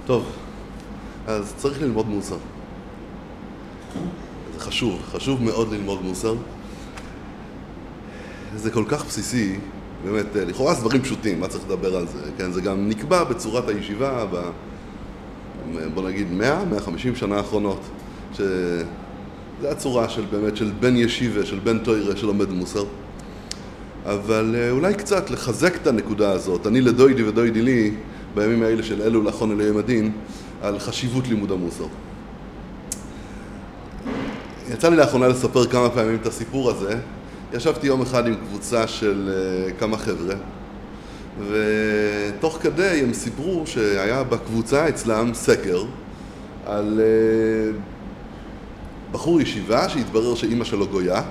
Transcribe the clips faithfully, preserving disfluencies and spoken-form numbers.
טוב, אז צריך ללמוד מוסר. זה חשוב, חשוב מאוד ללמוד מוסר. זה כל כך בסיסי, באמת, לכאורה זה דברים פשוטים, מה צריך לדבר על זה? כן, זה גם נקבע בצורת הישיבה, ב, בוא נגיד מאה, מאה וחמישים שנה האחרונות, שזה הצורה של באמת, של בן ישיבה, של בן תוירה שלומד מוסר. אבל אולי קצת לחזק את הנקודה הזאת, אני לדוידי ודוידי לי, בימים האלה של אלו לאחרון אלוהים הדין, על חשיבות לימוד המוסר. יצא לי לאחרונה לספר כמה פעמים את הסיפור הזה. ישבתי יום אחד עם קבוצה של uh, כמה חבר'ה, ותוך כדי הם סיפרו שהיה בקבוצה אצלם סקר על uh, בחור ישיבה שהתברר שאימא שלו גויה,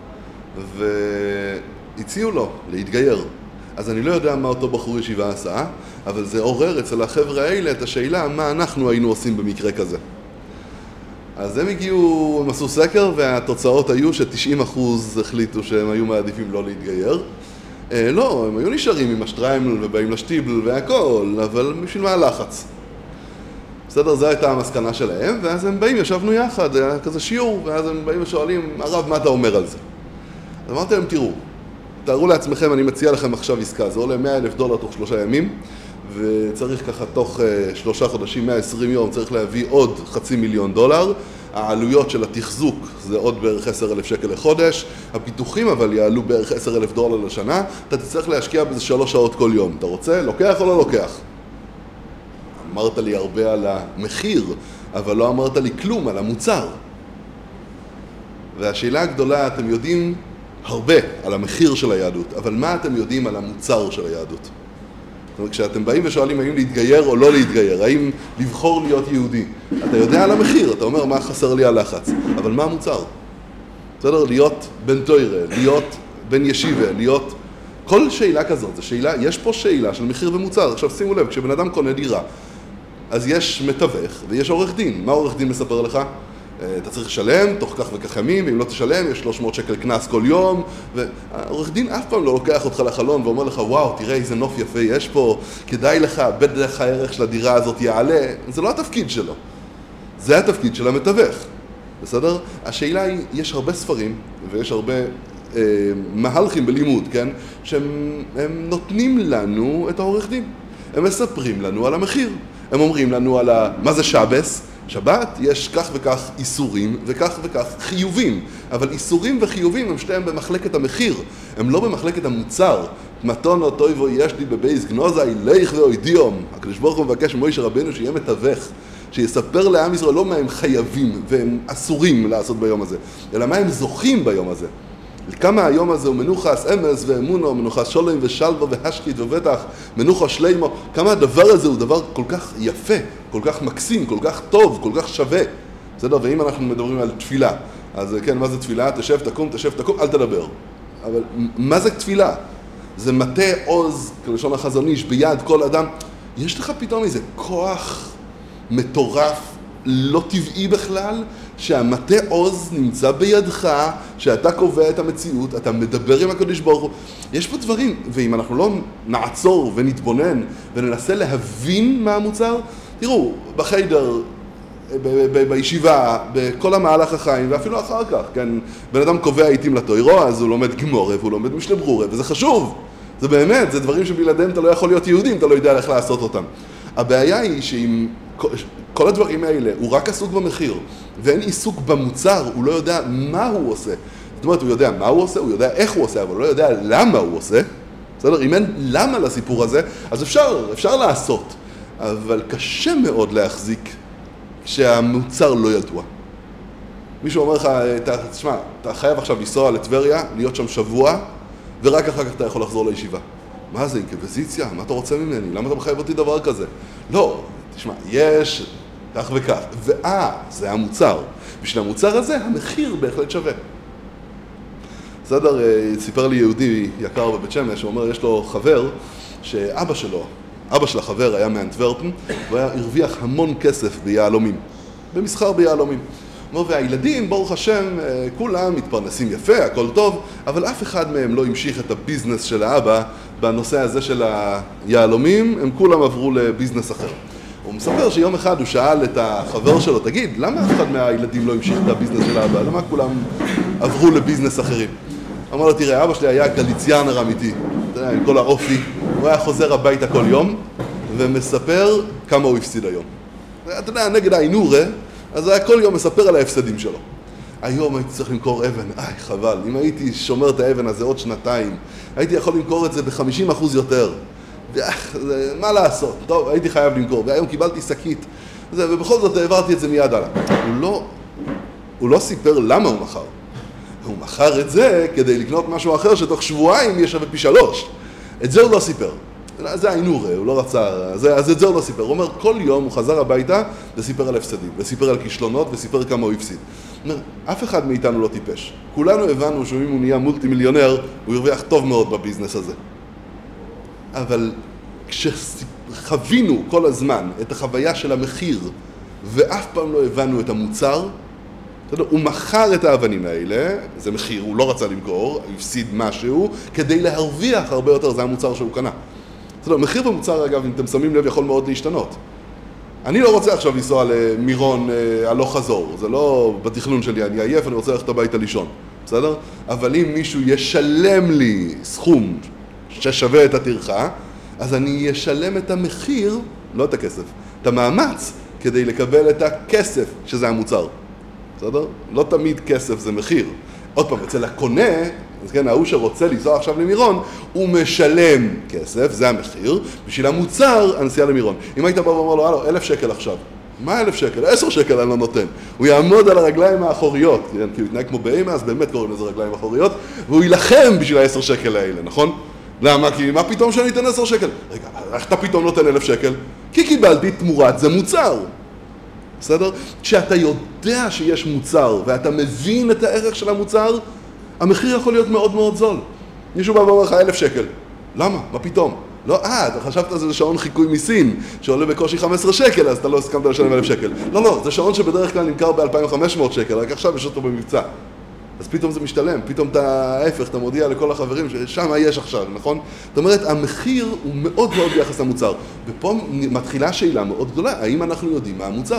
והציעו לו להתגייר. אז אני לא יודע מה אותו בחור ישיבה עשה, אבל זה עורר אצל החבר'ה האלה את השאלה מה אנחנו היינו עושים במקרה כזה. אז הם הגיעו, הם עשו סקר, והתוצאות היו ש-תשעים אחוז החליטו שהם היו מעדיפים לא להתגייר. אה, לא, הם היו נשארים עם השטריימל ובאים לשטיבל והכל, אבל בשביל מה הלחץ? בסדר, זו הייתה המסקנה שלהם, ואז הם באים, ישבנו יחד, היה כזה שיעור, ואז הם באים ושואלים, הרב, מה אתה אומר על זה? אז אמרתי להם, תראו, תארו לעצמכם, אני מציע לכם עכשיו עסקה, זה עולה מאה אלף דולר תוך שלושה ימים, וצריך ככה תוך uh, שלושה חודשים, מאה ועשרים יום, צריך להביא עוד חצי מיליון דולר. העלויות של התחזוק זה עוד בערך עשרת אלפים שקל לחודש. הפיתוחים אבל יעלו בערך עשרת אלפים דולר לשנה. אתה תצטרך להשקיע בזה שלוש שעות כל יום. אתה רוצה? לוקח או לא לוקח? אמרת לי הרבה על המחיר, אבל לא אמרת לי כלום על המוצר. והשאלה הגדולה, אתם יודעים הרבה על המחיר של היהדות, אבל מה אתם יודעים על המוצר של היהדות? זאת אומרת, כשאתם באים ושואלים האם להתגייר או לא להתגייר, האם לבחור להיות יהודי, אתה יודע על המחיר, אתה אומר מה חסר לי הלחץ, אבל מה המוצר? בסדר? להיות בן תוירה, להיות בן ישיבה, להיות... כל שאלה כזאת, זה שאלה, יש פה שאלה של מחיר ומוצר. עכשיו שימו לב, כשבן אדם קונה דירה, אז יש מתווך ויש עורך דין. מה עורך דין מספר לך? אתה צריך לשלם תוך כך וכך ימים, ואם לא תשלם יש שלוש מאות שקל קנס כל יום, והעורך דין אף פעם לא לוקח אותך לחלון ואומר לך, וואו, תראה איזה נוף יפה יש פה, כדאי לך, בדרך הערך של הדירה הזאת יעלה. זה לא התפקיד שלו, זה התפקיד של המתווך, בסדר? השאלה היא, יש הרבה ספרים ויש הרבה אה, מהלכים בלימוד, כן? שהם נותנים לנו את העורך דין, הם מספרים לנו על המחיר, הם אומרים לנו על ה... מה זה שבס? שבת יש כך וכך איסורים וכך וכך חיובים, אבל איסורים וחיובים הם שתיהם במחלקת המחיר, הם לא במחלקת המוצר. מתון או טויבו יש לי בבייס גנוזה אילך ואוידיום. הקדוש ברוך הוא מבקש ממוישה רבנו שיהיה מתווך, שיספר לעם ישראל לא מה הם חייבים והם אסורים לעשות ביום הזה, אלא מה הם זוכים ביום הזה. כמה היום הזה הוא מנוחס אמס ואמונו, מנוחס שולם ושלווה והשקית ובטח, מנוחה שלימו, כמה הדבר הזה הוא דבר כל כך יפה, כל כך מקסים, כל כך טוב, כל כך שווה. בסדר? ואם אנחנו מדברים על תפילה, אז כן, מה זה תפילה? תשב, תקום, תשב, תקום, אל תדבר. אבל מה זה תפילה? זה מטה עוז, כלשון החזון איש, ביד כל אדם. יש לך פתאום איזה כוח מטורף, לא טבעי בכלל, שהמטה עוז נמצא בידך, שאתה קובע את המציאות, אתה מדבר עם הקדוש ברוך הוא. יש פה דברים, ואם אנחנו לא נעצור ונתבונן וננסה להבין מה המוצר, תראו, בחיידר, ב- ב- בישיבה, בכל המהלך החיים, ואפילו אחר כך, כן, בן אדם קובע עיתים לתוירו, אז הוא לומד גמורה והוא לומד משנה ברורה, וזה חשוב. זה באמת, זה דברים שבלעדיהם אתה לא יכול להיות יהודי אם אתה לא יודע איך לעשות אותם. הבעיה היא שאם כל הדברים האלה, הוא רק עסוק במחיר, ואין עיסוק במוצר, הוא לא יודע מה הוא עושה. זאת אומרת, הוא יודע מה הוא עושה, הוא יודע איך הוא עושה, אבל הוא לא יודע למה הוא עושה. בסדר? אם אין למה לסיפור הזה, אז אפשר, אפשר לעשות. אבל קשה מאוד להחזיק כשהמוצר לא ידוע. מישהו אומר לך, תשמע, אתה חייב עכשיו לנסוע לטבריה, להיות שם שבוע, ורק אחר כך אתה יכול לחזור לישיבה. מה זה, אינקוויזיציה? מה אתה רוצה ממני? למה אתה מחייב אותי דבר כזה? לא, תשמע, יש כך וכך, ואה, זה המוצר. בשביל המוצר הזה, המחיר בהחלט שווה. בסדר, סיפר לי יהודי יקר בבית שמש, הוא אומר, יש לו חבר שאבא שלו, אבא של החבר היה מאנטוורפן, והוא היה הרוויח המון כסף ביהלומים, במסחר ביהלומים. הוא אומר, והילדים, ברוך השם, כולם מתפרנסים יפה, הכל טוב, אבל אף אחד מהם לא המשיך את הביזנס של האבא בנושא הזה של היהלומים, הם כולם עברו לביזנס אחר. הוא מספר שיום אחד הוא שאל את החבר שלו, תגיד, למה אף אחד מהילדים לא המשיך את הביזנס של האבא? למה כולם עברו לביזנס אחרים? אמר לו, תראה, אבא שלי היה גליציאנר אמיתי, אתה יודע, עם כל האופי, הוא היה חוזר הביתה כל יום ומספר כמה הוא הפסיד היום. אתה יודע, נגד העינורה, אז הוא היה כל יום מספר על ההפסדים שלו. היום הייתי צריך למכור אבן, איי, חבל, אם הייתי שומר את האבן הזה עוד שנתיים, הייתי יכול למכור את זה ב-חמישים אחוז יותר. מה לעשות? טוב, הייתי חייב למכור, והיום קיבלתי שקית, ובכל זאת העברתי את זה מיד הלאה. הוא לא, הוא לא סיפר למה הוא מכר. הוא מכר את זה כדי לקנות משהו אחר שתוך שבועיים יהיה שווה פי שלוש. את זה הוא לא סיפר. זה העינור, הוא לא רצה, אז את זה הוא לא סיפר. הוא אומר, כל יום הוא חזר הביתה וסיפר על הפסדים, וסיפר על כישלונות, וסיפר כמה הוא הפסיד. אף אחד מאיתנו לא טיפש. כולנו הבנו שאם הוא נהיה מולטי מיליונר, הוא ירוויח טוב מאוד בביזנס הזה. אבל כשחווינו כל הזמן את החוויה של המחיר, ואף פעם לא הבנו את המוצר, הוא מכר את האבנים האלה, זה מחיר, הוא לא רצה למכור, הוא הפסיד משהו, כדי להרוויח הרבה יותר, זה המוצר שהוא קנה. מחיר ומוצר, אגב, אם אתם שמים לב, יכול מאוד להשתנות. אני לא רוצה עכשיו לנסוע למירון הלוך חזור, זה לא בתכנון שלי, אני עייף, אני רוצה ללכת הביתה לישון, בסדר? אבל אם מישהו ישלם לי סכום ששווה את הטרחה, אז אני אשלם את המחיר, לא את הכסף, את המאמץ, כדי לקבל את הכסף שזה המוצר. בסדר? לא תמיד כסף זה מחיר. עוד פעם, אצל הקונה, אז כן, ההוא שרוצה לנסוע עכשיו למירון, הוא משלם כסף, זה המחיר, בשביל המוצר הנסיעה למירון. אם היית בא ואומר לו, הלו, אלף שקל עכשיו. מה אלף שקל? עשר שקל אני לא נותן. הוא יעמוד על הרגליים האחוריות, כן, כי הוא יתנהג כמו באימא, אז באמת קוראים לזה רגליים האחוריות, והוא ילחם בשביל העשר שקל האלה, נכון? למה? כי מה פתאום שאני אתן עשר שקל? רגע, איך אתה פתאום נותן אלף שקל? כי קיבלתי תמורת, זה מוצר. בסדר? כשאתה יודע שיש מוצר ואתה מבין את הערך של המוצר, המחיר יכול להיות מאוד מאוד זול. מישהו בא ואומר לך אלף שקל. למה? מה פתאום? לא, אה, אתה חשבת על זה שעון חיקוי מסין, שעולה בקושי חמישה עשר שקל, אז אתה לא הסכמת לשלם אלף שקל. לא, לא, זה שעון שבדרך כלל נמכר ב-אלפיים וחמש מאות שקל, רק עכשיו יש אותו במבצע. אז פתאום זה משתלם, פתאום אתה ההפך, אתה מודיע לכל החברים ששם יש עכשיו, נכון? זאת אומרת, המחיר הוא מאוד מאוד ביחס למוצר. ופה מתחילה שאלה מאוד גדולה, האם אנחנו יודעים מה המוצר?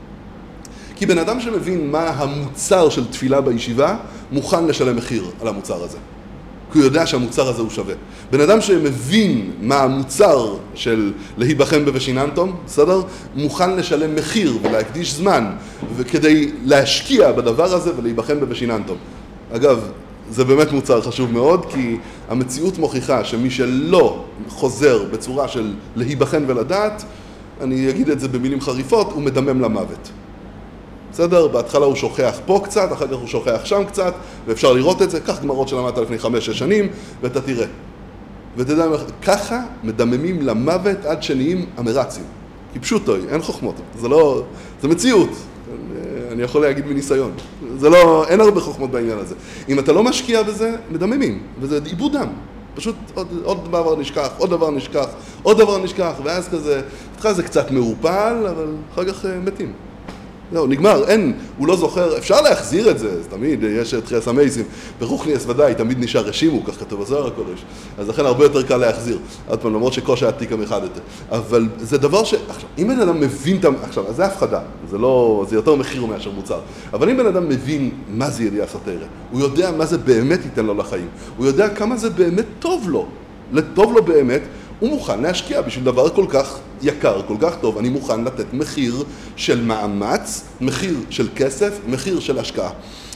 כי בן אדם שמבין מה המוצר של תפילה בישיבה, מוכן לשלם מחיר על המוצר הזה. כי הוא יודע שהמוצר הזה הוא שווה. בן אדם שמבין מה המוצר של להיבחן בבשיננטום, בסדר? מוכן לשלם מחיר ולהקדיש זמן, וכדי להשקיע בדבר הזה ולהיבחן בבשיננטום. אגב, זה באמת מוצר חשוב מאוד, כי המציאות מוכיחה שמי שלא חוזר בצורה של להיבחן ולדעת, אני אגיד את זה במילים חריפות, הוא מדמם למוות. בסדר? בהתחלה הוא שוכח פה קצת, אחר כך הוא שוכח שם קצת, ואפשר לראות את זה, כך גמרות שלמדת לפני חמש, שש שנים, ואתה תראה. ותדע, ככה מדממים למוות עד שנהיים אמרצים. כי פשוטו, אין חוכמות, זה לא, זה מציאות. אני יכול להגיד מניסיון. זה לא, אין הרבה חוכמות בעניין הזה. אם אתה לא משקיע בזה, מדממים, וזה איבוד דם. פשוט עוד, עוד דבר נשכח, עוד דבר נשכח, עוד דבר נשכח, ואז כזה, בתחילה זה קצת מעופל, אבל אחר כך מתים. לא, נגמר, אין, הוא לא זוכר, אפשר להחזיר את זה, אז תמיד יש את חייס המייסים, ברוכניאס ודאי, תמיד נשאר רשימו, כך כתוב בזוהר הקודש, אז לכן הרבה יותר קל להחזיר, עוד פעם, למרות שקוש העתיק המחד את זה, אבל זה דבר ש... עכשיו, אם בן אדם מבין, עכשיו, אז זה הפחדה, זה לא, זה יותר מחיר מאשר מוצר, אבל אם בן אדם מבין מה זה ידיעה סתירה, הוא יודע מה זה באמת ייתן לו לחיים, הוא יודע כמה זה באמת טוב לו, לטוב לו באמת, הוא מוכן להשקיע בשביל דבר כל כך יקר, כל כך טוב, אני מוכן לתת מחיר של מאמץ, מחיר של כסף, מחיר של השקעה.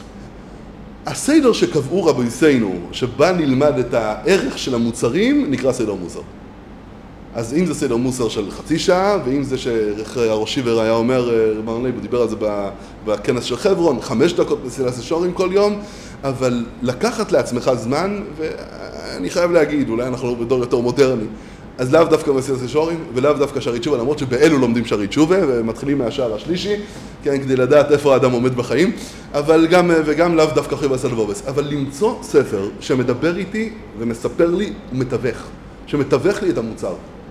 הסדר שקבעו רבותינו, שבה נלמד את הערך של המוצרים, נקרא סדר מוסר. אז אם זה סדר מוסר של חצי שעה, ואם זה שהראש שיבר היה אומר, הוא דיבר על זה בכנס של חברון, חמש דקות מסילת השורים כל יום, אבל לקחת לעצמך זמן, ואני חייב להגיד, אולי אנחנו בדור יותר מודרני, אז לאו דווקא מסילת השורים, ולאו דווקא שערי תשובה, למרות שבאלו לומדים שערי תשובה, ומתחילים מהשער השלישי, כן, כדי לדעת איפה האדם עומד בחיים, אבל גם, וגם לאו דווקא חיוב הסל ובובס. אבל למצוא ספר שמדבר איתי ומספר לי, הוא מתווך, שמתווך לי את המוצר.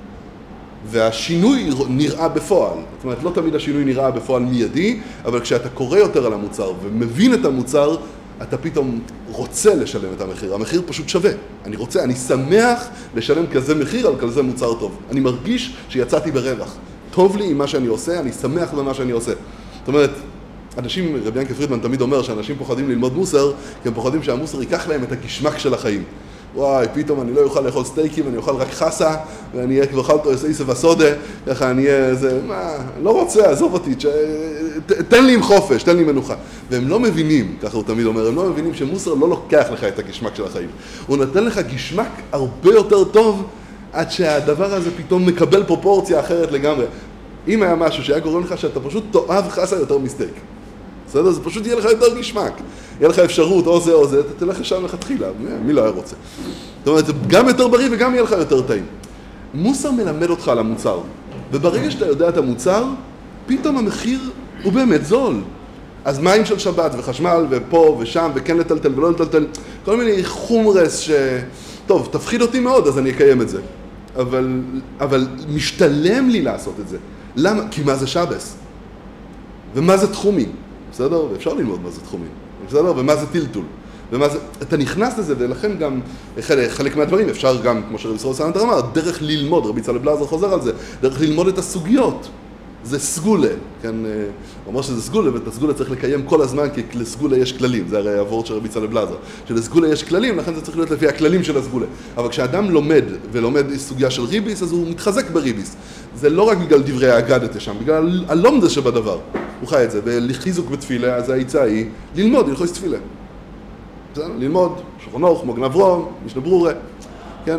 והשינוי נראה בפועל, זאת אומרת, לא תמיד השינוי נראה בפועל מיידי, אבל כשאתה קורא יותר על המוצר ומבין את המוצר, אתה פתאום רוצה לשלם את המחיר. המחיר פשוט שווה. אני רוצה, אני שמח לשלם כזה מחיר על כזה מוצר טוב. אני מרגיש שיצאתי ברווח. טוב לי עם מה שאני עושה, אני שמח במה שאני עושה. זאת אומרת, אנשים, רבי ינקה פרידמן תמיד אומר שאנשים פוחדים ללמוד מוסר, כי הם פוחדים שהמוסר ייקח להם את הגשמק של החיים. וואי, פתאום אני לא יוכל לאכול סטייקים, אני אוכל רק חסה, ואני אהיה כבר חלטו עיסא וסודה, ככה אני אהיה איזה, מה, לא רוצה, עזוב אותי, ש... ת, תן לי עם חופש, תן לי מנוחה. והם לא מבינים, ככה הוא תמיד אומר, הם לא מבינים שמוסר לא לוקח לך את הגשמק של החיים. הוא נותן לך גשמק הרבה יותר טוב, עד שהדבר הזה פתאום מקבל פרופורציה אחרת לגמרי. אם היה משהו שהיה גורם לך שאתה פשוט תאהב חסה יותר מסטייק. בסדר? זה פשוט יהיה לך יותר גשמק. יהיה לך אפשרות, או זה או זה, אתה תלך לשם לכתחילה, מי לא היה רוצה? זאת אומרת, זה גם יותר בריא וגם יהיה לך יותר טעים. מוסר מלמד אותך על המוצר, וברגע שאתה יודע את המוצר, פתאום המחיר הוא באמת זול. אז מים של שבת וחשמל ופה ושם וכן לטלטל ולא לטלטל, כל מיני חומרס ש... טוב, תפחיד אותי מאוד, אז אני אקיים את זה. אבל, אבל משתלם לי לעשות את זה. למה? כי מה זה שבס? ומה זה תחומים? בסדר? ואפשר ללמוד מה זה תחומים. בסדר? ומה זה טלטול? ומה זה... אתה נכנס לזה, ולכן גם חלק, חלק מהדברים אפשר גם, כמו שרבי ישראל סנטר אמר, דרך ללמוד, רבי צלב בלזר חוזר על זה, דרך ללמוד את הסוגיות. זה סגולה, כן? הוא אומר שזה סגולה, ואת הסגולה צריך לקיים כל הזמן, כי לסגולה יש כללים, זה הרי העבוד של רבי צלב בלזר. שלסגולה יש כללים, לכן זה צריך להיות לפי הכללים של הסגולה. אבל כשאדם לומד, ולומד סוגיה של ריביס, אז הוא מתחזק בריביס. זה לא רק בגלל דברי האגדת שם, בגלל הלומדה שבדבר. הוא חי את זה, ולחיזוק בתפילה, אז העיצה היא ללמוד, ללחוש תפילה. ללמוד, שולחן ערוך, מגן אברהם, משנה ברורה. כן,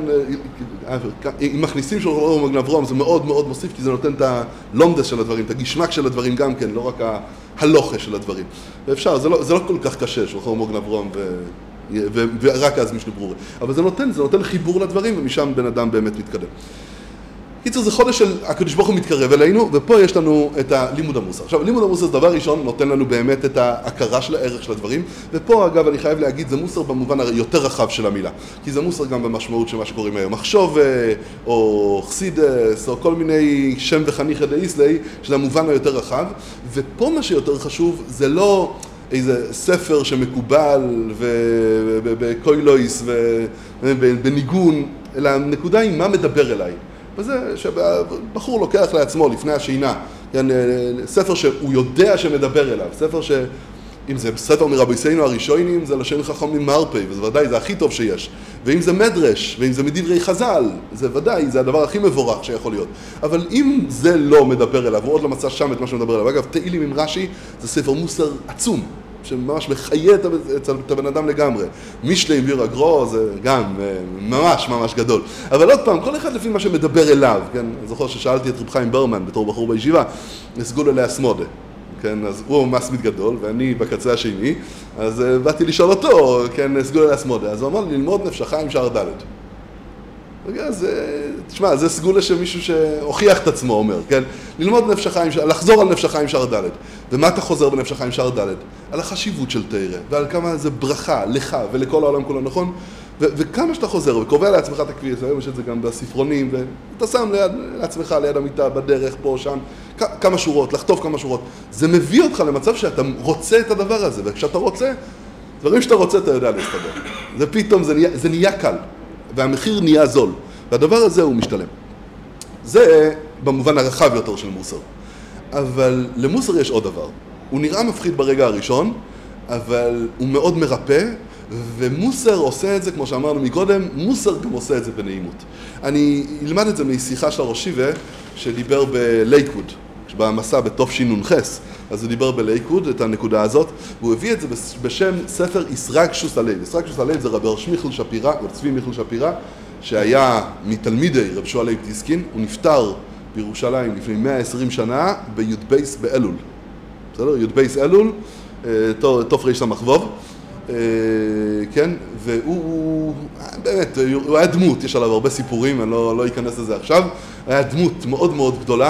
אם מכניסים שולחן ערוך ומגן אברהם, זה מאוד מאוד מוסיף, כי זה נותן את הלומדס של הדברים, את הגשמק של הדברים גם כן, לא רק הלוחה של הדברים. ואפשר, זה לא, זה לא כל כך קשה, שולחן ערוך ומגן אברהם, ו... ו... ורק אז משנה ברורה. אבל זה נותן, זה נותן חיבור לדברים, ומשם בן אדם באמת מתקדם. קיצור, זה חודש של הקדוש ברוך הוא מתקרב אלינו, ופה יש לנו את הלימוד המוסר. עכשיו, לימוד המוסר זה דבר ראשון, נותן לנו באמת את ההכרה של הערך של הדברים, ופה, אגב, אני חייב להגיד, זה מוסר במובן היותר רחב של המילה, כי זה מוסר גם במשמעות של מה שקוראים היום מחשוב, או חסידס, או כל מיני שם וחניכה דאיסלי, של המובן היותר רחב, ופה מה שיותר חשוב, זה לא איזה ספר שמקובל ובקוילויס ובניגון, אלא הנקודה היא מה מדבר אליי. וזה שבחור לוקח לעצמו לפני השינה, כן, ספר שהוא יודע שמדבר אליו, ספר ש... אם זה ספר מרבייסנו הראשונים, זה לשון חכמים מרפא, וזה ודאי, זה הכי טוב שיש. ואם זה מדרש, ואם זה מדברי חז"ל, זה ודאי, זה הדבר הכי מבורך שיכול להיות. אבל אם זה לא מדבר אליו, הוא עוד לא מצא שם את מה שמדבר אליו. אגב, תהילים עם רש"י, זה ספר מוסר עצום, שממש מחיה את הבן אדם לגמרי. משלי עם ביר הגרו, זה גם ממש ממש גדול. אבל עוד פעם, כל אחד לפי מה שמדבר אליו, כן? אני זוכר ששאלתי את רב חיים ברמן בתור בחור בישיבה, נסגול אליה סמודה. כן, אז הוא מסמיד גדול, ואני בקצה השני, אז uh, באתי לשאול אותו, כן, סגול אליה סמודה. אז הוא אמר לי, ללמוד נפשך עם שער ד'. אז, תשמע, זה סגולה שמישהו שהוכיח את עצמו אומר, כן? ללמוד נפשך עם שער, לחזור על נפשך עם שער ד'. ומה אתה חוזר בנפשך עם שער ד'? על החשיבות של תורה, ועל כמה זה ברכה לך ולכל העולם כולו, נכון? ו- וכמה שאתה חוזר וקובע לעצמך את הכביס, היום יש את זה גם בספרונים, ואתה שם ליד, לעצמך ליד המיטה, בדרך, פה, שם, כ- כמה שורות, לחטוף כמה שורות. זה מביא אותך למצב שאתה רוצה את הדבר הזה, וכשאתה רוצה, דברים שאתה רוצה אתה יודע להסתדר. זה פתאום, זה נהיה, זה נהיה קל, והמחיר נהיה זול, והדבר הזה הוא משתלם. זה במובן הרחב יותר של מוסר. אבל למוסר יש עוד דבר. הוא נראה מפחיד ברגע הראשון, אבל הוא מאוד מרפא, ומוסר עושה את זה, כמו שאמרנו מקודם, מוסר גם עושה את זה בנעימות. אני אלמד את זה משיחה של הראש שיבה, שדיבר בלייקוד, במסע בתוף שינונחס, אז הוא דיבר בלייקוד את הנקודה הזאת, והוא הביא את זה בשם ספר ישרגשוס הלב. ישרגשוס הלב זה רבי ראש מיכל שפירא, רב צבי מיכל שפירא, שהיה מתלמידי רב שועה לייב דיסקין, הוא נפטר בירושלים לפני מאה ועשרים שנה בי"ד בייס באלול. בסדר? י"ד בייס אלול, תוף ריש סמ"ך. כן, והוא באמת, הוא היה דמות, יש עליו הרבה סיפורים, אני לא, לא אכנס לזה עכשיו, היה דמות מאוד מאוד גדולה,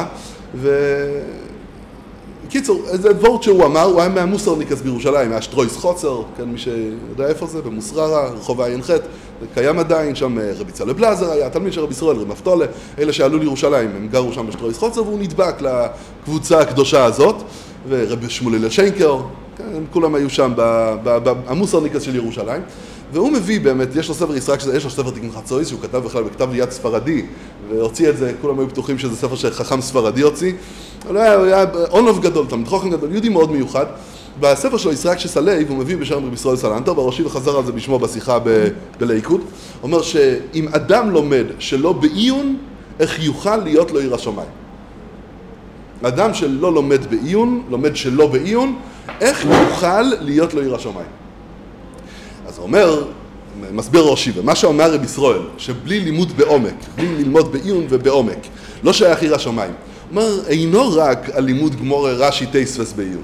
וקיצור, זה דבורת שהוא אמר, הוא היה מהמוסרניקס בירושלים, היה שטרויס חוצר, כן, מי שיודע איפה זה, במוסררה, רחוב העין ח', זה קיים עדיין, שם רבי צלב בלזר היה, תלמיד של רבי ישראל, רב נפתולה, אלה שעלו לירושלים, הם גרו שם בשטרויס חוצר, והוא נדבק לקבוצה הקדושה הזאת, ורבי שמואל אלשיינקר, כן, כולם היו שם, המוסרניקס של ירושלים, והוא מביא באמת, יש לו ספר ישראל, יש לו ספר תיקון חצויס, שהוא כתב בכלל בכתב יד ספרדי, והוציא את זה, כולם היו פתוחים שזה ספר שחכם ספרדי הוציא, הוא היה אונוב גדול, תלמיד חוכם גדול, יהודי מאוד מיוחד. בספר שלו, ישראל שסלייב, הוא מביא בשם רבי ישראל סלנטר, והראשי וחזר על זה בשמו בשיחה ב- בליכוד, אומר שאם אדם לומד שלא בעיון, איך יוכל להיות לו עיר השמיים. אדם שלא לומד בעיון, לומד שלא בעיון, איך יוכל להיות לו עיר השמיים. אז הוא אומר, מסביר ראשי, ומה שאומר רבי ישראל, שבלי לימוד בעומק, בלי ללמוד בעיון ובעומק, לא שייך עיר השמיים. הוא אומר, אינו רק על לימוד גמור רש"י תייספס בעיון.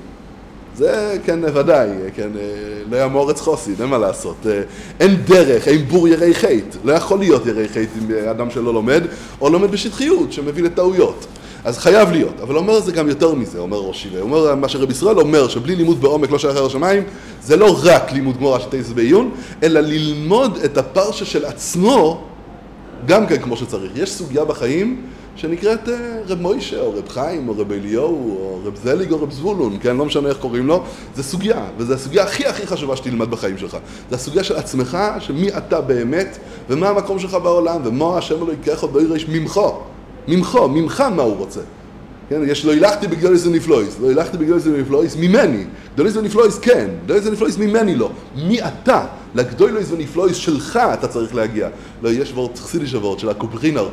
זה כן ודאי, כן, לא היה מורץ חוסי, אין מה לעשות. אין דרך, אין בור ירי חית. לא יכול להיות ירי חית עם אדם שלא לומד, או לומד בשטחיות, שמביא לטעויות. אז חייב להיות, אבל אומר זה גם יותר מזה, אומר ראשי, ואומר מה שרבי ישראל אומר, שבלי לימוד בעומק לא שייך עיר השמיים, זה לא רק לימוד גמור רש"י תייספס בעיון, אלא ללמוד את הפרשה של עצמו, גם כן כמו שצריך. יש סוגיה בחיים, שנקראת רב מוישה, או רב חיים, או רב אליהו, או רב זליג, או רב זבולון, כן? לא משנה איך קוראים לו. זה סוגיה, וזו הסוגיה הכי הכי חשובה שתלמד בחיים שלך. זה הסוגיה של עצמך, שמי אתה באמת, ומה המקום שלך בעולם, ומה השם אלוהי ייקח עוד בירש ממך. ממך, ממך מה הוא רוצה. כן? יש, לא הלכתי בגדוליס ונפלויס, לא הלכתי בגדוליס ונפלויס ממני. גדוליס ונפלויס כן, גדוליס ונפלויס ממני לא. מי אתה? לגדוליס ונפלויס שלך אתה צריך להגיע. לא, יש וורט, חסידי שבורת של הקופרינר,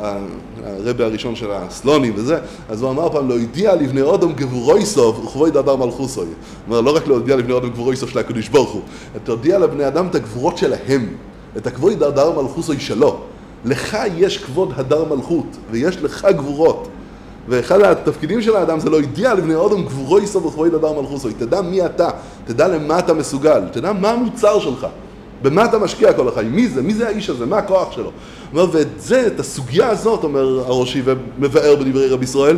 הרבי הראשון של הסלונים וזה, אז הוא אמר פעם, לא הודיע לבני אדם גבורויסוב וכבוי דאדר מלכוסוי. הוא אומר, לא רק לא הודיע לבני אדם גבורויסוב של הקדוש ברוך הוא, אתה הודיע לבני אדם את הגבורות שלהם, את הכבוי דאדר מלכוסוי שלו. לך יש כבוד הדר מלכות, ויש לך גבורות. ואחד התפקידים של האדם זה לא הודיע לבני אדם גבורויסוב וכבוי דאדר מלכוסוי. תדע מי אתה, תדע למה אתה מסוגל, תדע מה המוצר שלך. במה אתה משקיע כל החיים? מי זה? מי זה האיש הזה? מה הכוח שלו? אומר, ואת זה, את הסוגיה הזאת, אומר הראשי ומבאר בדברי רבי ישראל,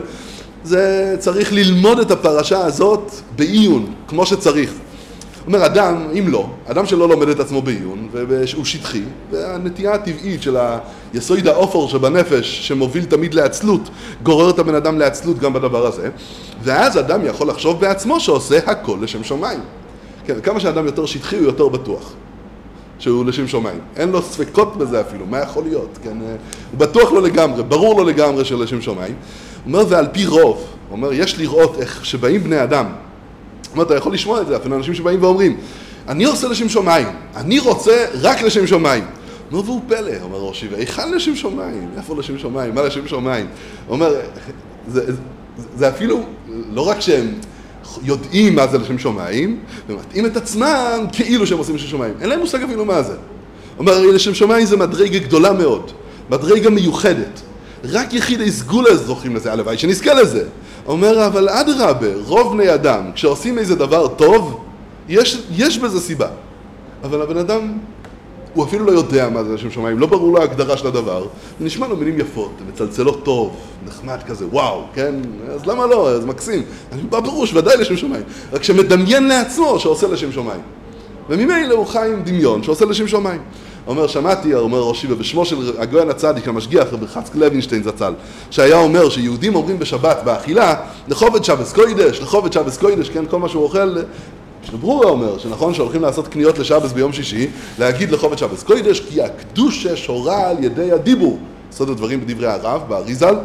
זה צריך ללמוד את הפרשה הזאת בעיון, כמו שצריך. אומר, אדם, אם לא, אדם שלא לומד את עצמו בעיון, והוא שטחי, והנטייה הטבעית של היסוד האופר שבנפש, שמוביל תמיד לעצלות, גורר את הבן אדם לעצלות גם בדבר הזה, ואז אדם יכול לחשוב בעצמו שעושה הכל לשם שמיים. כן, כמה שאדם יותר שטחי הוא יותר בטוח. שהוא לשם שמיים. אין לו ספקות בזה אפילו, מה יכול להיות? כן? הוא בטוח לו לגמרי, ברור לו לגמרי של לשם שמיים. הוא אומר, ועל פי רוב, הוא אומר, יש לראות איך שבאים בני אדם. הוא אומר, אתה יכול לשמוע את זה, אפילו אנשים שבאים ואומרים, אני עושה לשם שמיים, אני רוצה רק לשם שמיים. הוא אומר, והוא פלא, אומר ראשי, ואיכן לשם שמיים? איפה לשם שמיים? מה לשם שמיים? הוא אומר, זה, זה, זה אפילו, לא רק שהם יודעים מה זה לשם שמיים, ומתאים את עצמם כאילו שהם עושים לשם שמיים. אין להם מושג אפילו מה זה. הוא אומר, לשם שמיים זה מדרגה גדולה מאוד, מדרגה מיוחדת. רק יחידי סגולה זוכים לזה, הלוואי שנזכה לזה. הוא אומר, אבל אדרבה, רוב בני אדם, כשעושים איזה דבר טוב, יש, יש בזה סיבה. אבל הבן אדם, הוא אפילו לא יודע מה זה לשם שמיים, לא ברור לו ההגדרה של הדבר. זה נשמע לו מילים יפות, מצלצלות טוב, נחמד כזה, וואו, כן? אז למה לא? אז מקסים. אני בא בראש, ודאי לשם שמיים. רק שמדמיין לעצמו שעושה לשם שמיים. וממילא הוא חי עם דמיון שעושה לשם שמיים. אומר, שמעתי, אומר ראשי, ובשמו של הגויין הצדיק, המשגיח, רבי יצחק לוינשטיין זצ"ל, שהיה אומר שיהודים אומרים בשבת, באכילה, לכובד שבס קוידש, לכובד שבס קוידש, כן, כל מה שהוא אוכל, שברורה אומר, שנכון שהולכים לעשות קניות לשבס ביום שישי, להגיד לכובד שבס קוידש, כי הקדושה שורה על ידי הדיבור. סוד הדברים בדברי הרב, באריזל,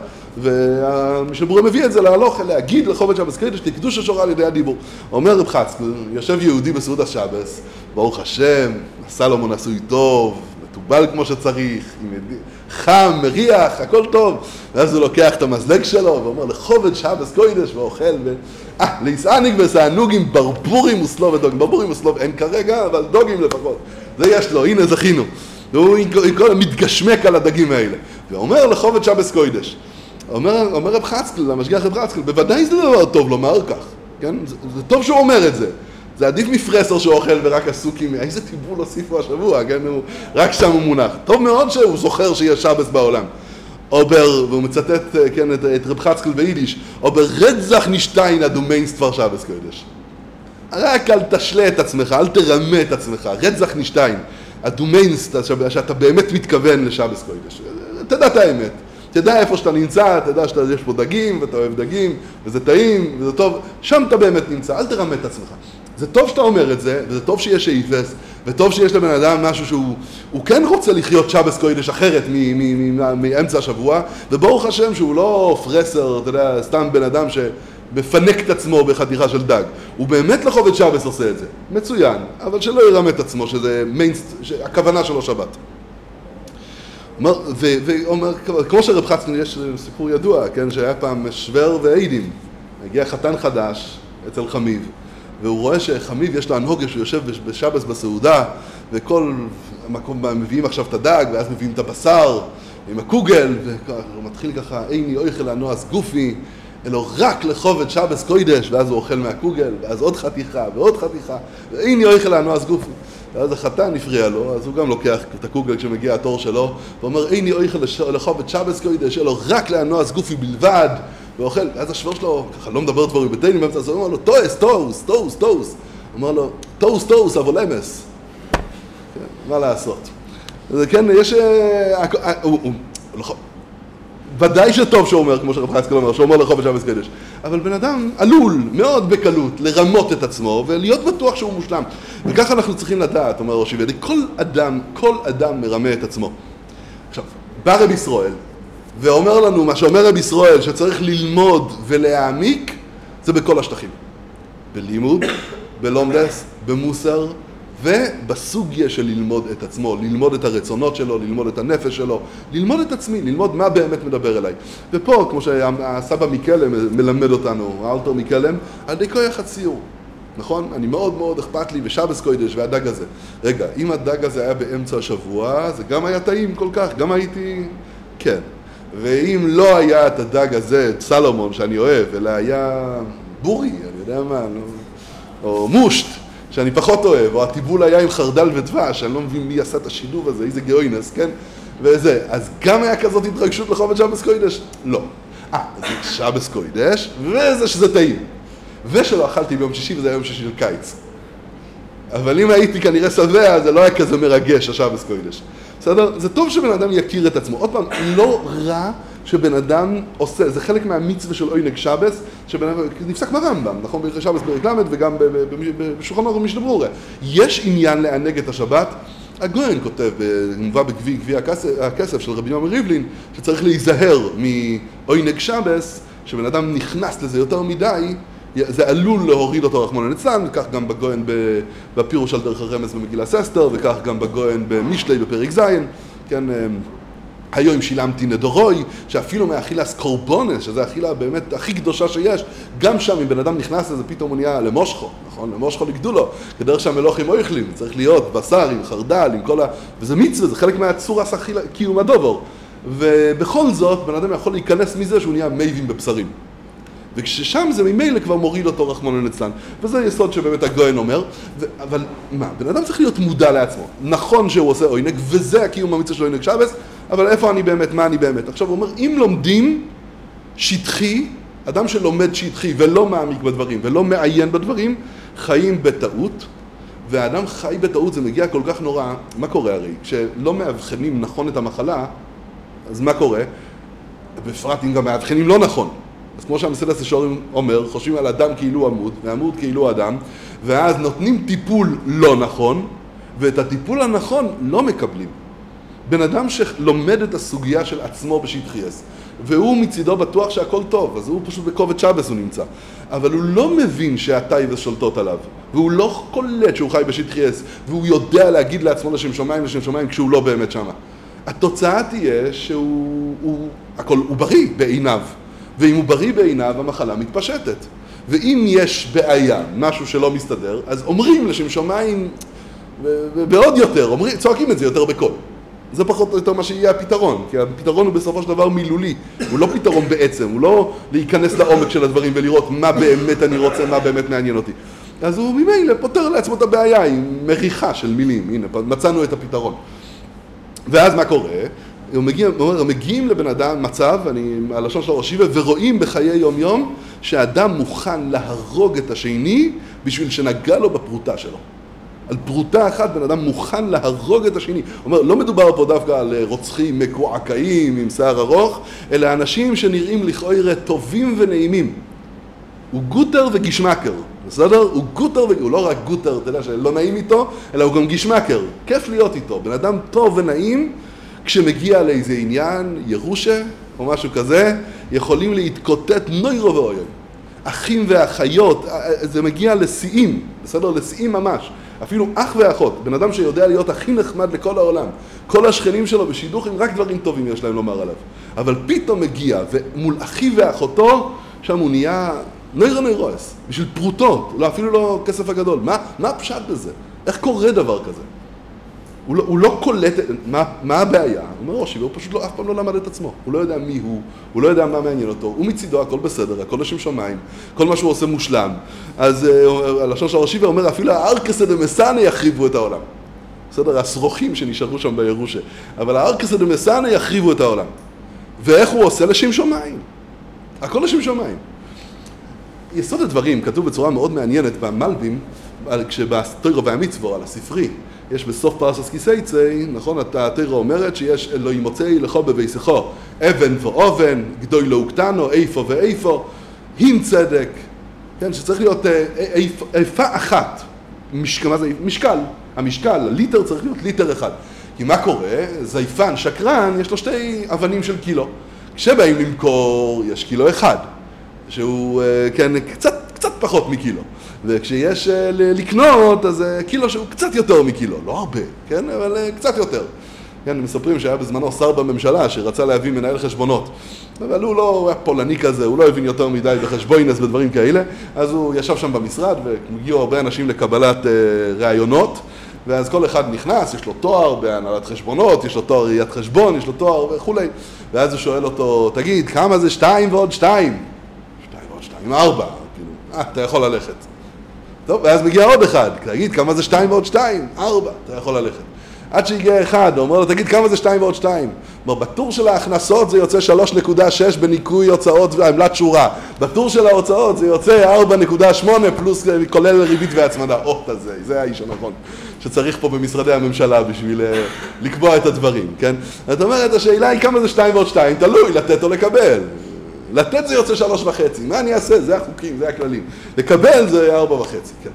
ומשברורה מביא את זה להלוך, להגיד לכובד שבס קוידש, כי קדושה שורה על ידי הדיבור. אומר רב חצקל, יושב יהודי בסעודת שבס, ברוך השם, סלומון עשוי טוב, מטובל כמו שצריך, חם, מריח, הכל טוב. ואז הוא לוקח את המזלג שלו ואומר לכובד שבס קוידש ואוכל ו... אה, ליסעניק וסענוגים, ברבורים וסלוב ודוגים. ברבורים וסלוב אין כרגע, אבל דוגים לפחות. זה יש לו, הנה זכינו. והוא מתגשמק על הדגים האלה. ואומר לכובד שבס קוידש. אומר, אומר רב חצקל, המשגיח רב חצקל, בוודאי זה דבר טוב לומר כך. כן? זה, זה טוב שהוא אומר את זה. זה עדיף מפרסר שאוכל ורק עסוק עם... איזה טיבור הוסיפו השבוע, כן? הוא, רק שם הוא מונח. טוב מאוד שהוא זוכר שיש שבס בעולם. אובר, והוא מצטט, כן, את, את רב חצקל ביידיש, אובר רצח נשטיין הדומיינס כבר שבס קודש. רק אל תשלה את עצמך, אל תרמה את עצמך. רצח נשטיין, הדומיינס שאתה באמת מתכוון לשבס קודש. תדע את האמת. תדע איפה שאתה נמצא, תדע שיש פה דגים, ואתה אוהב דגים, וזה טעים, וזה טוב. שם אתה באמת נמצא, אל תרמה את עצמך. זה טוב שאתה אומר את זה, וזה טוב שיש שאיפס, וטוב שיש לבן אדם משהו שהוא הוא כן רוצה לחיות שבס קודש אחרת מאמצע השבוע, וברוך השם שהוא לא פרסר, אתה יודע, סתם בן אדם שמפנק את עצמו בחתיכה של דג. הוא באמת לחוב את שבס עושה את זה. מצוין, אבל שלא ירמה את עצמו, שזה מיינס, הכוונה שלו שבת. ואומר, כמו שרב חצקין, יש סיפור ידוע, כן, שהיה פעם שוור ועידים. הגיע חתן חדש אצל חמיב, והוא רואה שחמיב יש לו הנהוגה שהוא יושב בשבס בסעודה, וכל מקום מביאים עכשיו את הדג, ואז מביאים את הבשר עם הקוגל, והוא מתחיל ככה, איני אויכל הנועס גופי, אלו רק לחובד שבס קוידש, ואז הוא אוכל מהקוגל, ואז עוד חתיכה ועוד חתיכה, ואיני אויכל הנועס גופי. ואז החתן הפריע לו, אז הוא גם לוקח את הקוגל כשמגיע התור שלו, ואומר, איני אויכל לחובד שבס קוידש, אלו רק להנועס גופי בלבד, ואוכל, ואז השבר שלו, ככה לא מדבר דברים בטיינים, באמצע, אז הוא אומר לו, טוס, טוס, טוס, טוס. הוא אומר לו, טוס, טוס, אבל אמס. מה לעשות? אז כן, יש... ודאי שטוב שהוא אומר, כמו שרב חצקין אומר, שהוא אומר לחוב שבס קודש. אבל בן אדם עלול מאוד בקלות לרמות את עצמו ולהיות בטוח שהוא מושלם. וככה אנחנו צריכים לדעת, אומר ראש יבדי, כל אדם, כל אדם מרמה את עצמו. עכשיו, בא רב ישראל, ואומר לנו מה שאומר רב ישראל שצריך ללמוד ולהעמיק, זה בכל השטחים. בלימוד, בלומדס, במוסר, ובסוגיה של ללמוד את עצמו, ללמוד את הרצונות שלו, ללמוד את הנפש שלו, ללמוד את עצמי, ללמוד מה באמת מדבר אליי. ופה, כמו שהסבא מיקלם מלמד אותנו, האלתר מיקלם, על די כוח הציור. נכון? אני מאוד מאוד אכפת לי בשבס קודש והדג הזה. רגע, אם הדג הזה היה באמצע השבוע, זה גם היה טעים כל כך, גם הייתי... כן. ואם לא היה את הדג הזה, את סלומון שאני אוהב, אלא היה בורי, אני יודע מה, או מושט, שאני פחות אוהב, או הטיבול היה עם חרדל ודבש, אני לא מבין מי עשה את השילוב הזה, איזה גאוינס, כן? וזה, אז גם היה כזאת התרגשות לחוב את שבס קודש? לא. אה, זה שבס קודש, וזה שזה טעים. ושלא אכלתי ביום שישי, וזה היה יום שישי של קיץ. אבל אם הייתי כנראה שבע, זה לא היה כזה מרגש, השבס קודש. בסדר? זה טוב שבן אדם יכיר את עצמו. עוד פעם, לא רע שבן אדם עושה, זה חלק מהמצווה של עונג שבס, שבן אדם, נפסק ברמב"ם, נכון? בערך שבס פרק למד וגם בשולחן ערוך משנה ברורה. יש עניין לענג את השבת. הגויין כותב, מובא בגביע גביע הכסף של רבי יומי ריבלין, שצריך להיזהר מעונג שבס, שבן אדם נכנס לזה יותר מדי, זה עלול להוריד אותו רחמנא ליצלן, וכך גם בגויין בפירוש על דרך הרמז במגילת אסתר, וכך גם בגויין במשלי בפרק ז', כן, היום שילמתי נדורוי, שאפילו מאכילת קורבנס, שזו האכילה באמת הכי קדושה שיש, גם שם אם בן אדם נכנס לזה פתאום הוא נהיה למושכו, נכון? למושכו לגדולו, כדרך שהמלוכים אוכלים, צריך להיות בשר עם חרדל, עם כל ה... וזה מצווה, זה חלק מהצורס אכילה, קיום הדובר. ובכל זאת, בן אדם יכול להיכנס מזה שהוא נהיה מייבים בבשרים. וכששם זה ממילא כבר מוריד אותו רחמנא ליצלן. וזה יסוד שבאמת הגויין אומר, ו... אבל מה, בן אדם צריך להיות מודע לעצמו. נכון שהוא עושה עונג, וזה הקיום המצווה של עונג שבס, אבל איפה אני באמת, מה אני באמת? עכשיו הוא אומר, אם לומדים שטחי, אדם שלומד שטחי ולא מעמיק בדברים, ולא מעיין בדברים, חיים בטעות, והאדם חי בטעות, זה מגיע כל כך נורא. מה קורה הרי? כשלא מאבחנים נכון את המחלה, אז מה קורה? בפרט אם גם מאבחנים לא נכון. אז כמו שהמסילת ישרים אומר, חושבים על אדם כאילו עמוד, ועמוד כאילו אדם, ואז נותנים טיפול לא נכון, ואת הטיפול הנכון לא מקבלים. בן אדם שלומד את הסוגיה של עצמו בשטחייס, והוא מצידו בטוח שהכל טוב, אז הוא פשוט בכובד שבס הוא נמצא. אבל הוא לא מבין שהטייבס שולטות עליו, והוא לא קולט שהוא חי בשטחייס, והוא יודע להגיד לעצמו לשם שמיים לשם שמיים כשהוא לא באמת שמה. התוצאה תהיה שהוא הוא, הכל, הוא בריא בעיניו. ואם הוא בריא בעיניו, המחלה מתפשטת. ואם יש בעיה, משהו שלא מסתדר, אז אומרים לשם שמיים, ועוד יותר, אומרים, צועקים את זה יותר בקול. זה פחות או יותר מה שיהיה הפתרון, כי הפתרון הוא בסופו של דבר מילולי. הוא לא פתרון בעצם, הוא לא להיכנס לעומק של הדברים ולראות מה באמת אני רוצה, מה באמת מעניין אותי. אז הוא ממילא פותר לעצמו את הבעיה עם מריחה של מילים. הנה, מצאנו את הפתרון. ואז מה קורה? הם מגיעים, הם מגיעים לבן אדם מצב, אני, הלשון של הראשיבה, ורואים בחיי יום יום שהאדם מוכן להרוג את השני בשביל שנגע לו בפרוטה שלו. על פרוטה אחת בן אדם מוכן להרוג את השני. הוא אומר, לא מדובר פה דווקא על רוצחים מקועקעים עם שיער ארוך, אלא אנשים שנראים לכאורה טובים ונעימים. הוא גוטר וגישמקר. בסדר? הוא גוטר, הוא לא רק גוטר, אתה יודע, שלא נעים איתו, אלא הוא גם גישמקר. כיף להיות איתו. בן אדם טוב ונעים, כשמגיע לאיזה עניין, ירושה, או משהו כזה, יכולים להתקוטט נוירו ואויון. אחים ואחיות, זה מגיע לשיאים, בסדר? לשיאים ממש. אפילו אח ואחות, בן אדם שיודע להיות הכי נחמד לכל העולם. כל השכנים שלו בשידוכים, רק דברים טובים יש להם לומר עליו. אבל פתאום מגיע, ומול אחי ואחותו, שם הוא נהיה נוירו נוירועס, בשביל פרוטות, לא, אפילו לא כסף הגדול. מה, מה הפשט בזה? איך קורה דבר כזה? הוא לא, הוא לא קולט, מה, מה הבעיה? הוא אומר, ראשי, הוא פשוט לא, אף פעם לא למד את עצמו. הוא לא יודע מי הוא, הוא לא יודע מה מעניין אותו. הוא מצידו, הכל בסדר, הכל לשם שמיים, כל מה שהוא עושה מושלם. אז הלשון של ראשי אומר, אפילו הארקסא דמסנא יחריבו את העולם. בסדר, הסרוכים שנשארו שם בירושה. אבל הארקסא דמסנא יחריבו את העולם. ואיך הוא עושה? לשם שמיים. הכל לשם שמיים. יסוד הדברים כתוב בצורה מאוד מעניינת במלבים, כשבתורה והמצוות, על הספרי, יש בסוף פרשת כי תצא, נכון, התורה אומרת שיש לא ימוצא לכל בביתך אבן ואובן, גדול לא וקטנו, איפה ואיפה, הין צדק, כן, שצריך להיות איפה אחת, משקל, מה זה? משקל, המשקל, ליטר צריך להיות ליטר אחד. כי מה קורה? זייפן, שקרן, יש לו שתי אבנים של קילו. כשבאים למכור, יש קילו אחד, שהוא, כן, קצת, קצת פחות מקילו. וכשיש לקנות, אז קילו שהוא קצת יותר מקילו, לא הרבה, כן, אבל קצת יותר. כן, מספרים שהיה בזמנו שר בממשלה שרצה להביא מנהל חשבונות, אבל הוא לא, הוא היה פולני כזה, הוא לא הבין יותר מדי בחשבוינס ודברים כאלה, אז הוא ישב שם במשרד והגיעו הרבה אנשים לקבלת רעיונות, ואז כל אחד נכנס, יש לו תואר בהנהלת חשבונות, יש לו תואר ראיית חשבון, יש לו תואר וכולי, ואז הוא שואל אותו, תגיד, כמה זה שתיים ועוד שתיים? שתיים ועוד שתיים, ארבע, כאילו, אה, אתה יכול ללכת. טוב, ואז מגיע עוד אחד, תגיד, כמה זה שתיים ועוד שתיים? ארבע, אתה יכול ללכת. עד שהגיע אחד, הוא אומר לו, תגיד, כמה זה שתיים ועוד שתיים? אומר, בטור של ההכנסות זה יוצא שלוש נקודה שש בניקוי הוצאות ועמלת שורה. בטור של ההוצאות זה יוצא ארבע נקודה שמונה פלוס כולל ריבית והצמדה. או, זה, זה האיש הנכון, שצריך פה במשרדי הממשלה בשביל לקבוע את הדברים, כן? זאת אומרת, השאלה היא כמה זה שתיים ועוד שתיים, תלוי, לתת או לקבל. לתת זה יוצא שלוש וחצי, מה אני אעשה? זה החוקים, זה הכללים. לקבל זה ארבע וחצי, כן.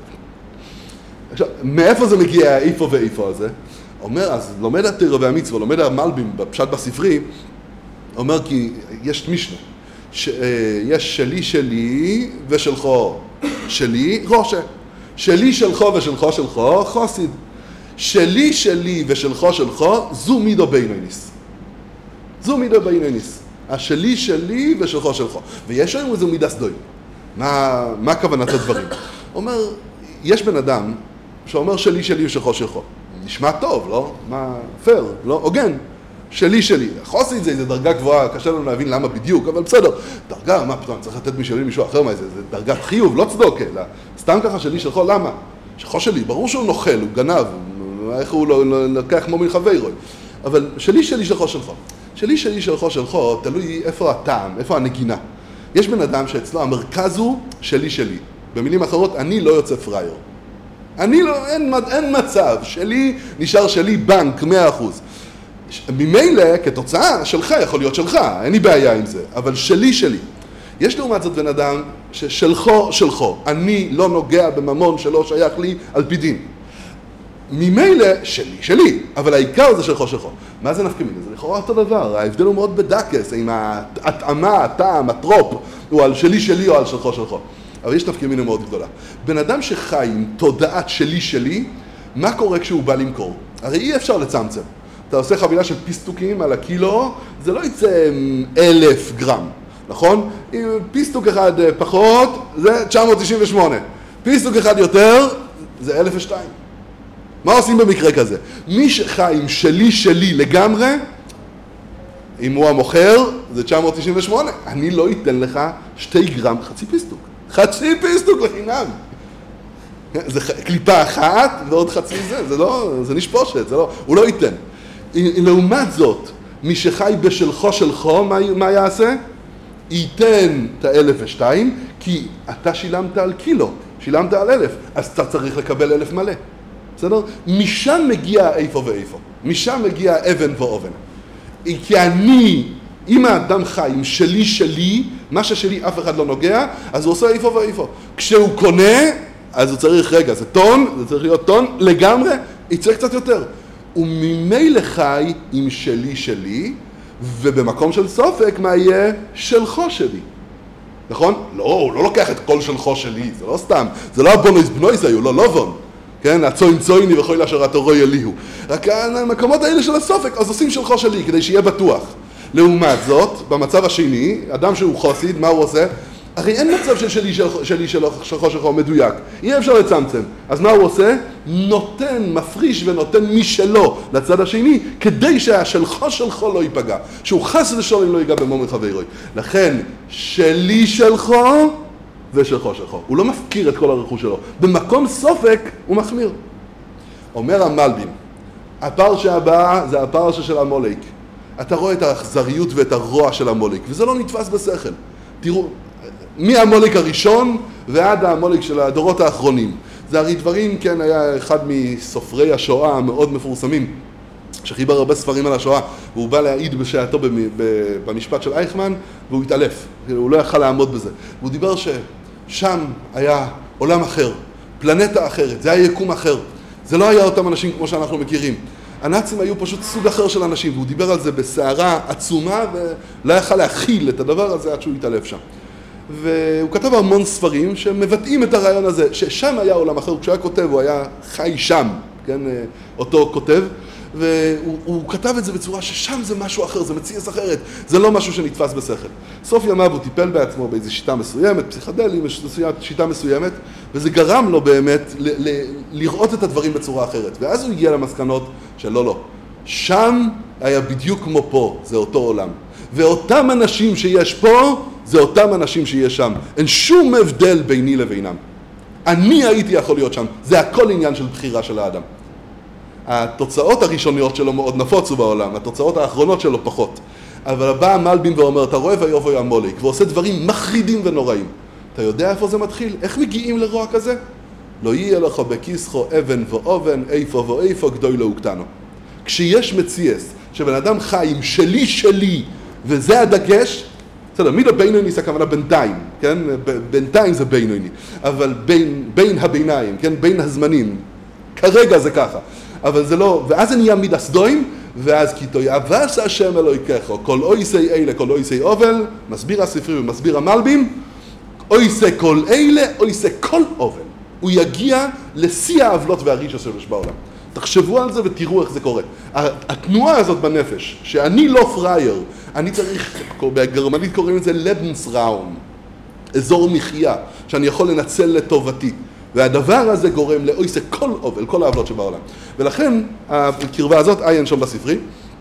עכשיו, מאיפה זה מגיע, איפה ואיפה הזה? אומר, אז לומד התורה והמצוות, לומד המלבים, בפשט בספרי, אומר כי יש משנה, ש, יש שלי שלי ושלכו שלי, ראשה. שלי שלכו ושלכו שלכו, חוסיד. שלי שלי ושלכו שלכו, זו מידו בינוניס. זו מידו בינוניס. השלי שלי ושלכו שלכו. ויש היום איזו מידה סדוי. מה, מה כוונת הדברים? אומר, יש בן אדם שאומר שלי שלי ושלכו שלכו. נשמע טוב, לא? מה, פייר, לא? הוגן. שלי שלי. חוסי את זה, זו דרגה גבוהה, קשה לנו להבין למה בדיוק, אבל בסדר. דרגה, מה פתאום, צריך לתת משלי למישהו אחר, מה זה? זה דרגת חיוב, לא צדוק, אלא סתם ככה שלי שלכו, למה? שלכו שלי, ברור שהוא נוכל, הוא גנב, איך הוא לא, לא, לקח כמו מלחווי רוי. אבל שלי שלי שלכו שלכו. שלי שלי שלכו שלכו, תלוי איפה הטעם, איפה הנגינה. יש בן אדם שאצלו המרכז הוא שלי שלי. במילים אחרות, אני לא יוצא פרייר. אני לא, אין, אין מצב, שלי נשאר שלי בנק, מאה אחוז. ממילא, כתוצאה, שלך יכול להיות שלך, אין לי בעיה עם זה, אבל שלי שלי. יש לעומת זאת בן אדם ששלכו שלכו, אני לא נוגע בממון שלא שייך לי על פי דין. ממילא, שלי שלי, אבל העיקר זה שלכו שלכו. מה זה נפקא מינה? זה לכאורה אותו דבר, ההבדל הוא מאוד בדקס, עם ההתאמה, הטעם, הטרופ, הוא על שלי שלי או על שלכו שלכו. אבל יש נפקא מינה מאוד גדולה. בן אדם שחי עם תודעת שלי שלי, מה קורה כשהוא בא למכור? הרי אי אפשר לצמצם. אתה עושה חבילה של פיסטוקים על הקילו, זה לא יצא אלף גרם, נכון? אם פיסטוק אחד פחות, זה תשע מאות תשעים ושמונה. פיסטוק אחד יותר, זה אלף ושתיים. מה עושים במקרה כזה? מי שחי עם שלי שלי לגמרי, אם הוא המוכר, זה תשע מאות תשעים ושמונה. אני לא אתן לך שתי גרם, חצי פיסטוק. חצי פיסטוק לחינם. זה קליפה אחת ועוד חצי זה, זה לא, זה נשפושת, זה לא, הוא לא ייתן. לעומת זאת, מי שחי בשלכו שלכו, מה, מה יעשה? ייתן את האלף ושתיים, כי אתה שילמת על קילו, שילמת על אלף, אז אתה צריך לקבל אלף מלא. בסדר? משם מגיע איפה ואיפה. משם מגיע אבן ואובן. כי אני, אם האדם חי עם שלי שלי, מה ששלי אף אחד לא נוגע, אז הוא עושה איפה ואיפה. כשהוא קונה, אז הוא צריך, רגע, זה טון, זה צריך להיות טון לגמרי, יצא קצת יותר. הוא ממילא חי עם שלי שלי, ובמקום של סופק, מה יהיה שלחו שלי. נכון? לא, הוא לא לוקח את כל שלחו שלי, זה לא סתם, זה לא הבונויס בנויס היו, לא לובון. כן, הצוין צויני וכל אשר התורו יליהו. רק המקומות האלה של הסופק, אז עושים שלחו שלי, כדי שיהיה בטוח. לעומת זאת, במצב השני, אדם שהוא חוסיד, מה הוא עושה? הרי אין מצב של שלי, שלי שלחו שלחו מדויק. אי אפשר לצמצם. אז מה הוא עושה? נותן, מפריש ונותן משלו לצד השני, כדי שהשלחו שלחו לא ייפגע. שהוא חס ושלום לא ייגע במומר חברוי. לכן, שלי שלחו ושלחו שלחו. הוא לא מפקיר את כל הרכוש שלו. במקום סופק הוא מחמיר. אומר המלבים, הפרשה הבאה זה הפרשה של המולק. אתה רואה את האכזריות ואת הרוע של המולק, וזה לא נתפס בשכל. תראו, מהמולק הראשון ועד המולק של הדורות האחרונים. זה הרי דברים, כן, היה אחד מסופרי השואה המאוד מפורסמים, שחיבר הרבה ספרים על השואה, והוא בא להעיד בשעתו במשפט של אייכמן, והוא התעלף, הוא לא יכל לעמוד בזה. והוא דיבר ששם היה עולם אחר, פלנטה אחרת, זה היה יקום אחר. זה לא היה אותם אנשים כמו שאנחנו מכירים. הנאצים היו פשוט סוג אחר של אנשים, והוא דיבר על זה בסערה עצומה, ולא יכל להכיל את הדבר הזה עד שהוא התעלף שם. והוא כתב המון ספרים שמבטאים את הרעיון הזה, ששם היה עולם אחר, כשהוא היה כותב, הוא היה חי שם, כן, אותו כותב, והוא כתב את זה בצורה ששם זה משהו אחר, זה מציאס אחרת, זה לא משהו שנתפס בשכל. סוף ימיו הוא טיפל בעצמו באיזו שיטה מסוימת, פסיכדלי, שיטה מסוימת, וזה גרם לו באמת ל- ל- לראות את הדברים בצורה אחרת. ואז הוא הגיע למסקנות שלא, לא. שם היה בדיוק כמו פה, זה אותו עולם. ואותם אנשים שיש פה, זה אותם אנשים שיש שם. אין שום הבדל ביני לבינם. אני הייתי יכול להיות שם. זה הכל עניין של בחירה של האדם. התוצאות הראשוניות שלו מאוד נפוצו בעולם, התוצאות האחרונות שלו פחות. אבל הבא המלבים ואומר, אתה רואה ויובוי המולק, ועושה דברים מחרידים ונוראים. אתה יודע איפה זה מתחיל? איך מגיעים לרוע כזה? לא יהיה לך בכיסחו אבן ואובן, איפה ואיפה, גדוי לא וקטנו. כשיש מציאס, שבן אדם חי עם שלי שלי, וזה הדגש, בסדר, מידה בינוני זה הכוונה בינתיים, כן? בינתיים זה בינוני, אבל בין, בין הביניים, כן? בין הזמנים. כרגע זה ככה. אבל זה לא, ואז זה נהיה מידה סדויים, ואז כי תויאבס השם אלוהיכך, כל אויסי אלה, כל אויסי אובל, מסביר הספרי ומסביר המלבים, אויסי כל אלה, אויסי כל אובל. הוא יגיע לשיא העוולות והריש שיש בעולם. תחשבו על זה ותראו איך זה קורה. התנועה הזאת בנפש, שאני לא פרייר, אני צריך, בגרמנית קוראים את זה לבנסראום, אזור מחיה, שאני יכול לנצל לטובתי. והדבר הזה גורם לאויסי כל אובל, כל העוולות שבעולם. ולכן, הקרבה הזאת, עיין שם בספרי,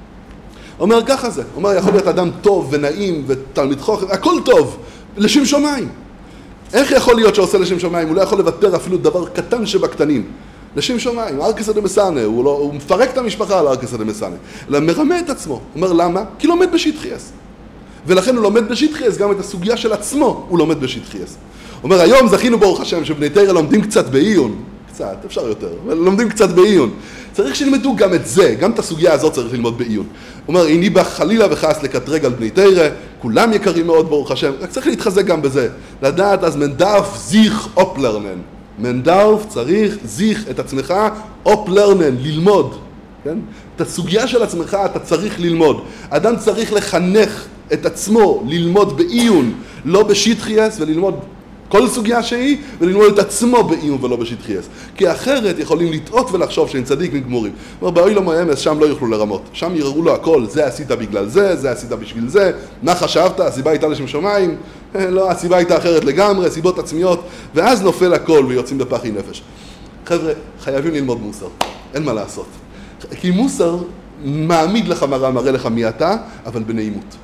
אומר ככה זה, אומר יכול להיות אדם טוב ונעים ותלמיד חוכם, הכל טוב, לשם שמיים. איך יכול להיות שעושה לשם שמיים? הוא לא יכול לוותר אפילו דבר קטן שבקטנים. לשם שמיים, ארקסא דמסאנא, הוא, לא, הוא מפרק את המשפחה על ארקסא דמסאנא. אלא מרמה את עצמו. אומר למה? כי לומד בשטחייס. ולכן הוא לומד בשטחייס, גם את הסוגיה של עצמו הוא לומד בשטחייס. אומר, היום זכינו ברוך השם שבני תרא לומדים קצת בעיון. קצת, אפשר יותר, אבל לומדים קצת בעיון. צריך שילמדו גם את זה, גם את הסוגיה הזאת צריך ללמוד בעיון. הוא אומר, איני בא חלילה וחס לקטרג על בני תרא, כולם יקרים מאוד ברוך השם, רק צריך להתחזק גם בזה. לדעת, אז מנדרף זיך אופלרנן. מנדרף צריך זיך את עצמך אופלרנן, ללמוד. כן? את הסוגיה של עצמך אתה צריך ללמוד. אדם צריך לחנך את עצמו, ללמוד בעיון, לא בשטחייס, וללמוד כל סוגיה שהיא, וללמוד את עצמו בעיון ולא בשטחייס. כי אחרת יכולים לטעות ולחשוב שהם צדיק מגמורים. אומר, באוי לא מאמס, שם לא יוכלו לרמות. שם יראו לו הכל, זה עשית בגלל זה, זה עשית בשביל זה, מה חשבת? הסיבה הייתה לשם שמיים? לא, הסיבה הייתה אחרת לגמרי, סיבות עצמיות, ואז נופל הכל ויוצאים בפחי נפש. חבר'ה, חייבים ללמוד מוסר, אין מה לעשות. כי מוסר מעמיד לך מראה, מראה לך מי אתה, אבל בנעימות.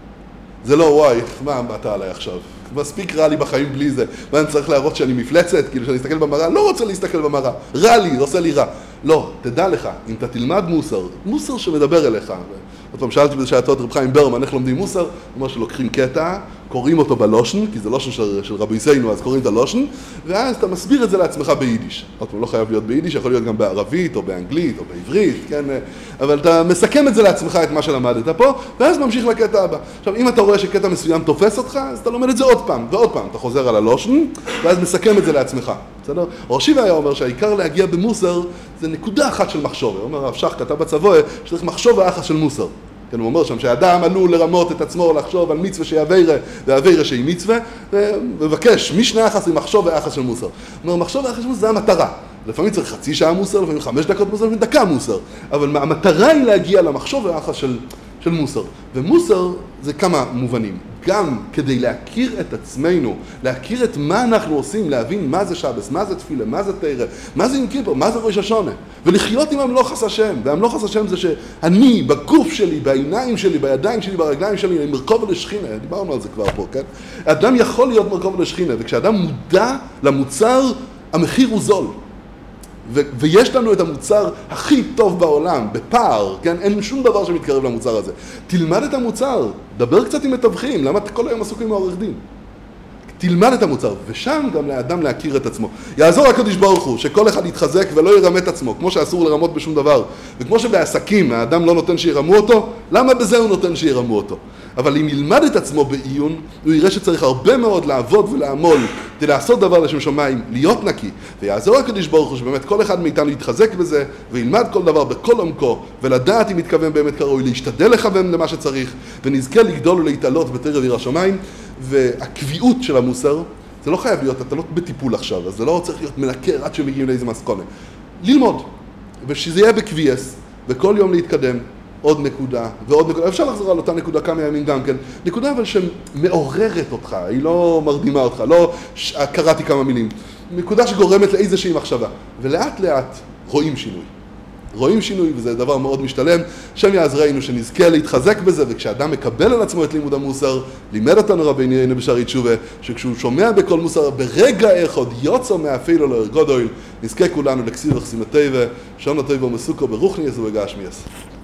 זה לא, וואי, מה אתה עליי עכשיו? מספיק רע לי בחיים בלי זה. מה, אני צריך להראות שאני מפלצת? כאילו שאני אסתכל במראה? לא רוצה להסתכל במראה. רע לי, עושה לי רע. לא, תדע לך, אם אתה תלמד מוסר, מוסר שמדבר אליך. עוד פעם, שאלתי בשעתו את רב חיים ברמן, איך לומדים מוסר? הוא אומר שלוקחים קטע, קוראים אותו בלושן, כי זה לושן של, של רבי סיינו, אז קוראים את הלושן, ואז אתה מסביר את זה לעצמך ביידיש. עוד פעם, לא חייב להיות ביידיש, יכול להיות גם בערבית, או באנגלית, או בעברית, כן? אבל אתה מסכם את זה לעצמך, את מה שלמדת פה, ואז ממשיך לקטע הבא. עכשיו, אם אתה רואה שקטע מסוים תופס אותך, אז אתה לומד את זה עוד פעם, ועוד פעם. אתה חוזר על הלושן, ואז מסכם את זה לעצמך. בסדר? אורשיבה היה אומר שהעיקר להגיע במוסר, זה נקודה אחת של מחשוב. הוא אומר, הרב שך כתב בצבוע, שצריך מחשוב האחס של מוסר. כן, הוא אומר שם שהאדם עלול לרמות את עצמו, לחשוב על מצווה שהיא אבירה, ואבירה שהיא מצווה, ומבקש משני האחס עם מחשוב והאחס של מוסר. הוא אומר, מחשוב והאחס של מוסר זה המטרה. לפעמים צריך חצי שעה מוסר, לפעמים חמש דקות מוסר, לפעמים דקה מוסר. אבל המטרה היא להגיע למחשוב והאחס של, של מוסר. ומוסר זה כמה מובנים. גם כדי להכיר את עצמנו, להכיר את מה אנחנו עושים, להבין מה זה שבס, מה זה תפילה, מה זה תורה, מה זה יום כיפור, מה זה ראש השונה, ולחיות עם המלוך השם. והמלוך השם זה שאני, בגוף שלי, בעיניים שלי, בידיים שלי, ברגליים שלי, אני מרכוב לשכינה, דיברנו על זה כבר פה, כן? אדם יכול להיות מרכוב לשכינה, וכשאדם מודע למוצר, המחיר הוא זול. ו- ויש לנו את המוצר הכי טוב בעולם, בפער, כן? אין שום דבר שמתקרב למוצר הזה. תלמד את המוצר, דבר קצת עם מתווכים, למה אתה כל היום עסוק עם העורך דין? תלמד את המוצר, ושם גם לאדם להכיר את עצמו. יעזור הקדוש ברוך הוא, שכל אחד יתחזק ולא ירמה את עצמו, כמו שאסור לרמות בשום דבר. וכמו שבעסקים האדם לא נותן שירמו אותו, למה בזה הוא נותן שירמו אותו? אבל אם ילמד את עצמו בעיון, הוא יראה שצריך הרבה מאוד לעבוד ולעמול, כדי לעשות דבר לשם שמיים, להיות נקי. ויעזור הקדוש ברוך הוא שבאמת כל אחד מאיתנו יתחזק בזה, וילמד כל דבר בכל עומקו, ולדעת אם מתכוון באמת כראוי, להשתדל לכוון למה שצריך, ונזכה לגדול ולהתעלות בתרא יראת שמיים. והקביעות של המוסר, זה לא חייב להיות, אתה לא בטיפול עכשיו, אז זה לא צריך להיות מנקר עד שמגיעים לאיזה מסקונה. ללמוד, ושזה יהיה בקביעס, וכל יום להתקדם, עוד נקודה ועוד נקודה, אפשר לחזור על אותה נקודה כמה ימים גם כן, נקודה אבל שמעוררת אותך, היא לא מרדימה אותך, לא קראתי כמה מילים, נקודה שגורמת לאיזושהי מחשבה, ולאט לאט רואים שינוי. רואים שינוי, וזה דבר מאוד משתלם. שם יעזרנו שנזכה להתחזק בזה, וכשאדם מקבל על עצמו את לימוד המוסר, לימד אותנו רבינו ירין בשערי תשובה, שכשהוא שומע בכל מוסר, ברגע אחד יוצא מאפילו להרגוד אויל, נזכה כולנו לכסיב וחסימתי ושעון הטוב ומסוכו ברוחני יסו וגשמי יסו.